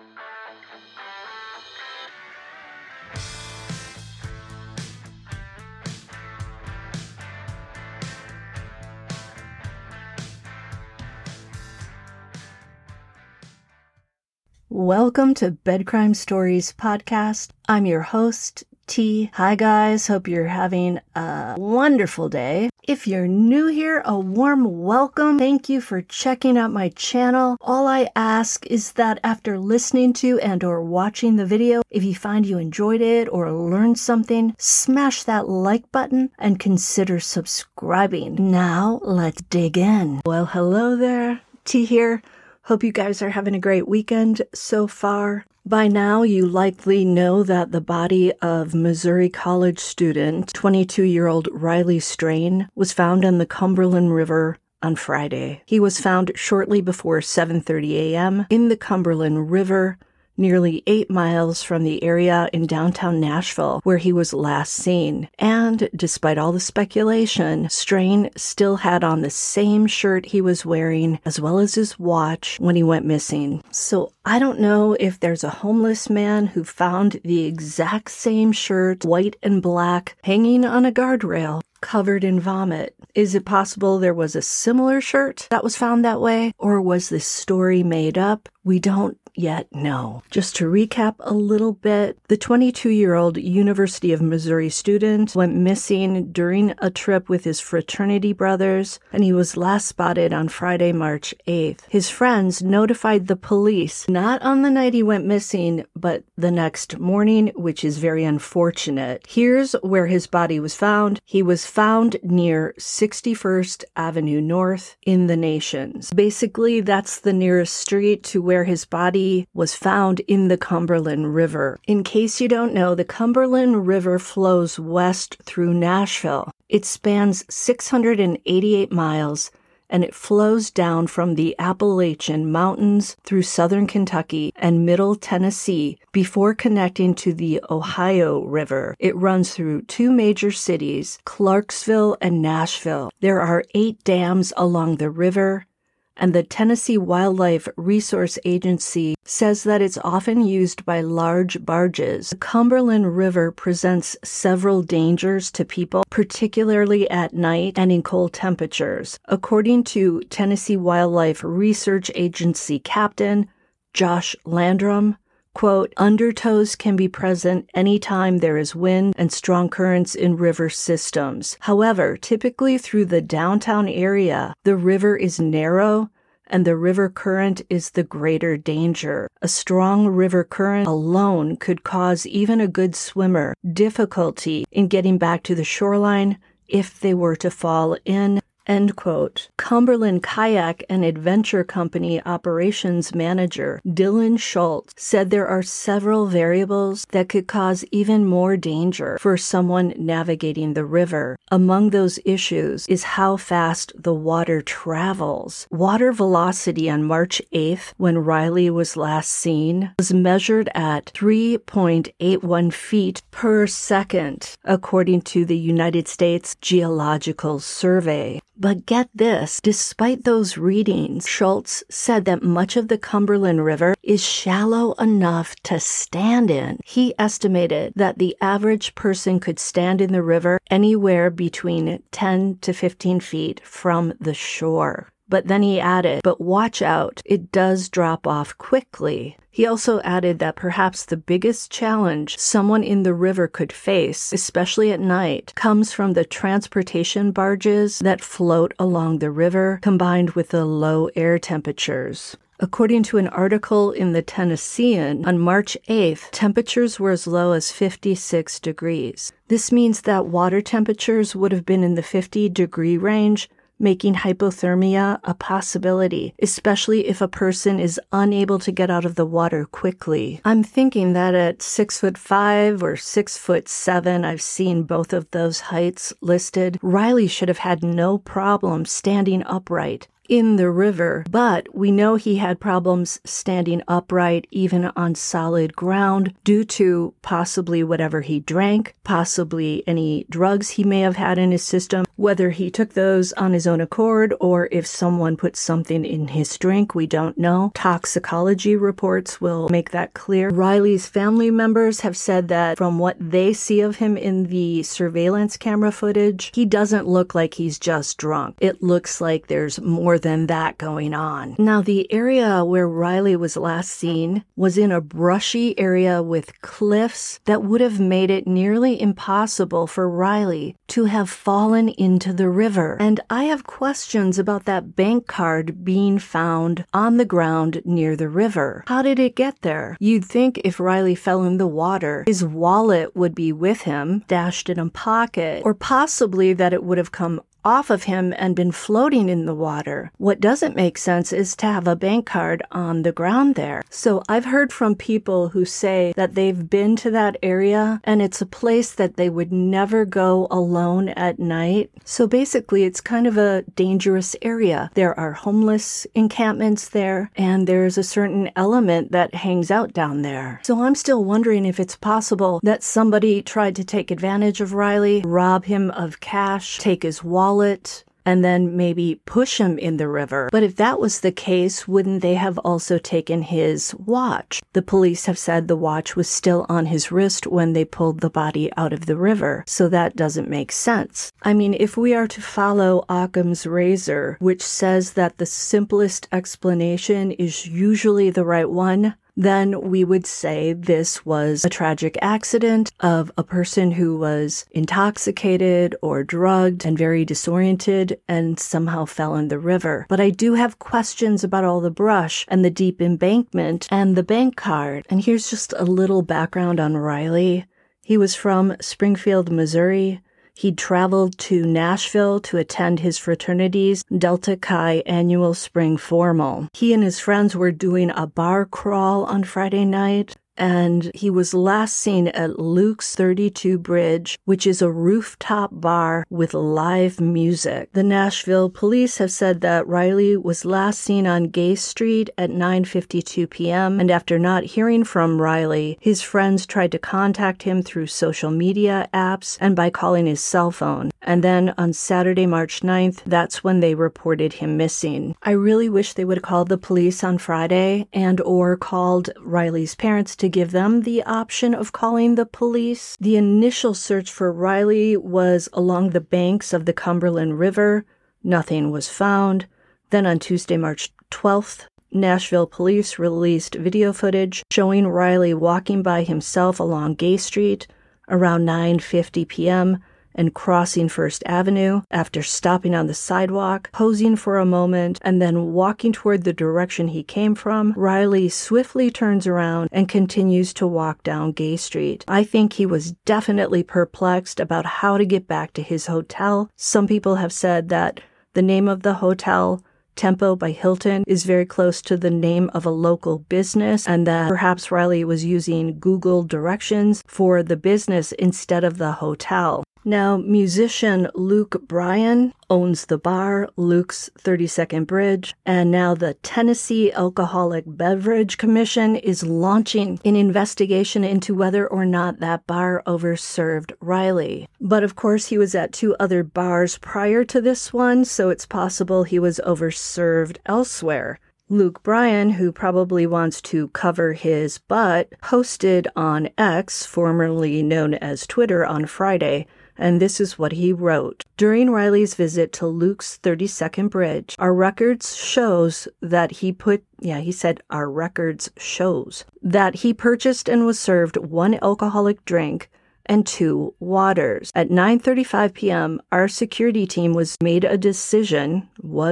Welcome to Bed Crime Stories podcast. I'm your host, T. Hi guys, hope you're having a wonderful day. If you're new here, a warm welcome. Thank you for checking out my channel. All I ask is that after listening to and or watching the video, if you find you enjoyed it or learned something, smash that like button and consider subscribing. Now let's dig in. Well, hello there, T here. Hope you guys are having a great weekend so far. By now, you likely know that the body of Missouri college student, 22-year-old Riley Strain, was found on the Cumberland River on Friday. He was found shortly before 7:30 a.m. in the Cumberland River, nearly 8 miles from the area in downtown Nashville where he was last seen. And despite all the speculation, Strain still had on the same shirt he was wearing as well as his watch when he went missing. So I don't know if there's a homeless man who found the exact same shirt, white and black, hanging on a guardrail, covered in vomit. Is it possible there was a similar shirt that was found that way? Or was this story made up? We don't yet know. Just to recap a little bit, the 22-year-old University of Missouri student went missing during a trip with his fraternity brothers, and he was last spotted on Friday, March 8th. His friends notified the police, not on the night he went missing, but the next morning, which is very unfortunate. Here's where his body was found. He was found near 61st Avenue North in the Nations. Basically, that's the nearest street to where his body was found in the Cumberland River. In case you don't know, the Cumberland River flows west through Nashville. It spans 688 miles, and it flows down from the Appalachian Mountains through southern Kentucky and middle Tennessee before connecting to the Ohio River. It runs through two major cities, Clarksville and Nashville. There are 8 dams along the river, and the Tennessee Wildlife Resource Agency says that it's often used by large barges. The Cumberland River presents several dangers to people, particularly at night and in cold temperatures. According to Tennessee Wildlife Research Agency Captain Josh Landrum, quote, undertows can be present anytime there is wind and strong currents in river systems. However, typically through the downtown area, the river is narrow and the river current is the greater danger. A strong river current alone could cause even a good swimmer difficulty in getting back to the shoreline if they were to fall in. End quote. Cumberland Kayak and Adventure Company operations manager Dylan Schultz said there are several variables that could cause even more danger for someone navigating the river. Among those issues is how fast the water travels. Water velocity on March 8th, when Riley was last seen, was measured at 3.81 feet per second, according to the United States Geological Survey. But get this, despite those readings, Schultz said that much of the Cumberland River is shallow enough to stand in. He estimated that the average person could stand in the river anywhere between 10 to 15 feet from the shore. But then he added, but watch out, it does drop off quickly. He also added that perhaps the biggest challenge someone in the river could face, especially at night, comes from the transportation barges that float along the river, combined with the low air temperatures. According to an article in the Tennessean, on March 8th, temperatures were as low as 56 degrees. This means that water temperatures would have been in the 50-degree range, making hypothermia a possibility, especially if a person is unable to get out of the water quickly. I'm thinking that at 6'5" or 6'7", I've seen both of those heights listed, Riley should have had no problem standing upright in the river, but we know he had problems standing upright even on solid ground due to possibly whatever he drank, possibly any drugs he may have had in his system, Whether he took those on his own accord or if someone put something in his drink, we don't know. Toxicology reports will make that clear. Riley's family members have said that from what they see of him in the surveillance camera footage, he doesn't look like he's just drunk. It looks like there's more than that going on. Now, the area where Riley was last seen was in a brushy area with cliffs that would have made it nearly impossible for Riley to have fallen into the river. And I have questions about that bank card being found on the ground near the river. How did it get there? You'd think if Riley fell in the water, his wallet would be with him, dashed in a pocket, or possibly that it would have come off of him and been floating in the water. What doesn't make sense is to have a bank card on the ground there. So I've heard from people who say that they've been to that area and it's a place that they would never go alone at night. So basically it's kind of a dangerous area. There are homeless encampments there and there's a certain element that hangs out down there. So I'm still wondering if it's possible that somebody tried to take advantage of Riley, rob him of cash, take his wallet, and then maybe push him in the river. But if that was the case, wouldn't they have also taken his watch? The police have said the watch was still on his wrist when they pulled the body out of the river, so that doesn't make sense. I mean, if we are to follow Occam's razor, which says that the simplest explanation is usually the right one, then we would say this was a tragic accident of a person who was intoxicated or drugged and very disoriented and somehow fell in the river. But I do have questions about all the brush and the deep embankment and the bank card. And here's just a little background on Riley. He was from Springfield, Missouri. He'd traveled to Nashville to attend his fraternity's Delta Chi annual spring formal. He and his friends were doing a bar crawl on Friday night, and he was last seen at Luke's 32 Bridge, which is a rooftop bar with live music. The Nashville police have said that Riley was last seen on Gay Street at 9:52 p.m., and after not hearing from Riley, his friends tried to contact him through social media apps and by calling his cell phone. And then on Saturday, March 9th, that's when they reported him missing. I really wish they would have called the police on Friday and or called Riley's parents to give them the option of calling the police. The initial search for Riley was along the banks of the Cumberland River. Nothing was found. Then on Tuesday, March 12th, Nashville police released video footage showing Riley walking by himself along Gay Street around 9:50 p.m., and crossing First Avenue after stopping on the sidewalk, posing for a moment, and then walking toward the direction he came from. Riley swiftly turns around and continues to walk down Gay Street. I think he was definitely perplexed about how to get back to his hotel. Some people have said that the name of the hotel, Tempo by Hilton, is very close to the name of a local business, and that perhaps Riley was using Google directions for the business instead of the hotel. Now, musician Luke Bryan owns the bar, Luke's 32nd Bridge, and now the Tennessee Alcoholic Beverage Commission is launching an investigation into whether or not that bar overserved Riley. But of course, he was at two other bars prior to this one, so it's possible he was overserved elsewhere. Luke Bryan, who probably wants to cover his butt, posted on X, formerly known as Twitter, on Friday, and this is what he wrote. During Riley's visit to Luke's 32nd Bridge, our records shows that our records shows that he purchased and was served one alcoholic drink and 2 waters. At 9:35 p.m., our security team was made a decision.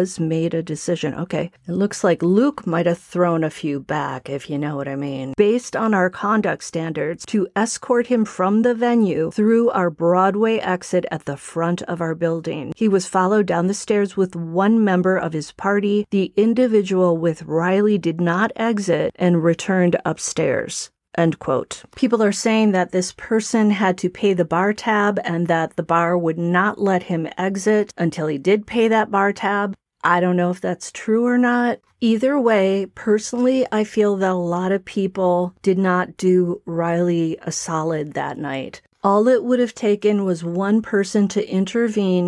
Okay. It looks like Luke might have thrown a few back, if you know what I mean. Based on our conduct standards, to escort him from the venue through our Broadway exit at the front of our building. He was followed down the stairs with one member of his party. The individual with Riley did not exit and returned upstairs. End quote. People are saying that this person had to pay the bar tab and that the bar would not let him exit until he did pay that bar tab. I don't know if that's true or not. Either way, personally, I feel that a lot of people did not do Riley a solid that night. All it would have taken was one person to intervene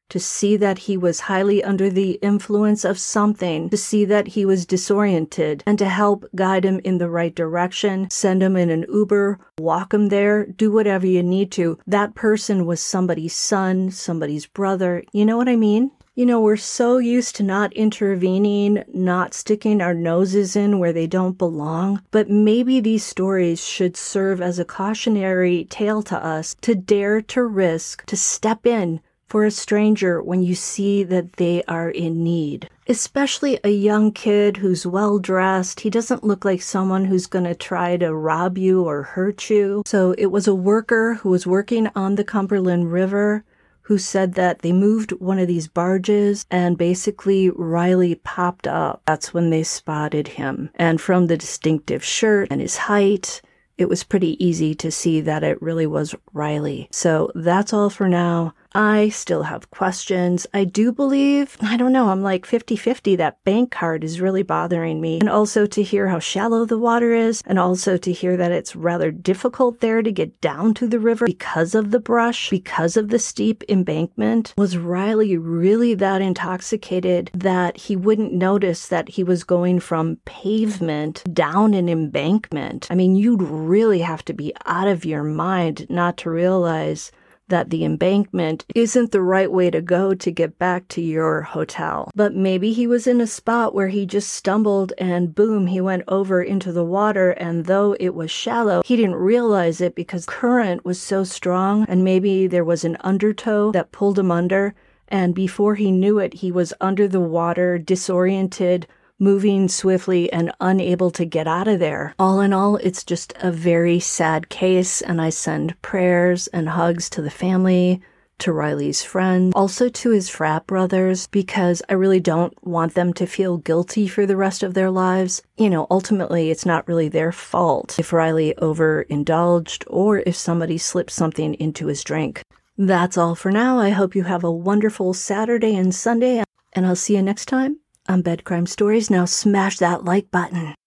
to see that he was highly under the influence of something, to see that he was disoriented, and to help guide him in the right direction, send him in an Uber, walk him there, do whatever you need to. That person was somebody's son, somebody's brother. You know what I mean? You know, we're so used to not intervening, not sticking our noses in where they don't belong, but maybe these stories should serve as a cautionary tale to us to dare to risk, to step in for a stranger when you see that they are in need. Especially a young kid who's well-dressed. He doesn't look like someone who's going to try to rob you or hurt you. So it was a worker who was working on the Cumberland River who said that they moved one of these barges and basically Riley popped up. That's when they spotted him. And from the distinctive shirt and his height, it was pretty easy to see that it really was Riley. So that's all for now. I still have questions. I do believe, I don't know, I'm like 50-50. That bank card is really bothering me. And also to hear how shallow the water is, and also to hear that it's rather difficult there to get down to the river because of the brush, because of the steep embankment. Was Riley really that intoxicated that he wouldn't notice that he was going from pavement down an embankment? I mean, you'd really have to be out of your mind not to realize that the embankment isn't the right way to go to get back to your hotel. But maybe he was in a spot where he just stumbled and boom, he went over into the water, and though it was shallow, he didn't realize it because current was so strong, and maybe there was an undertow that pulled him under, and before he knew it, he was under the water, disoriented, moving swiftly and unable to get out of there. All in all, it's just a very sad case, and I send prayers and hugs to the family, to Riley's friends, also to his frat brothers, because I really don't want them to feel guilty for the rest of their lives. You know, ultimately, it's not really their fault if Riley overindulged or if somebody slipped something into his drink. That's all for now. I hope you have a wonderful Saturday and Sunday, and I'll see you next time on Bed Crime Stories. Now smash that like button.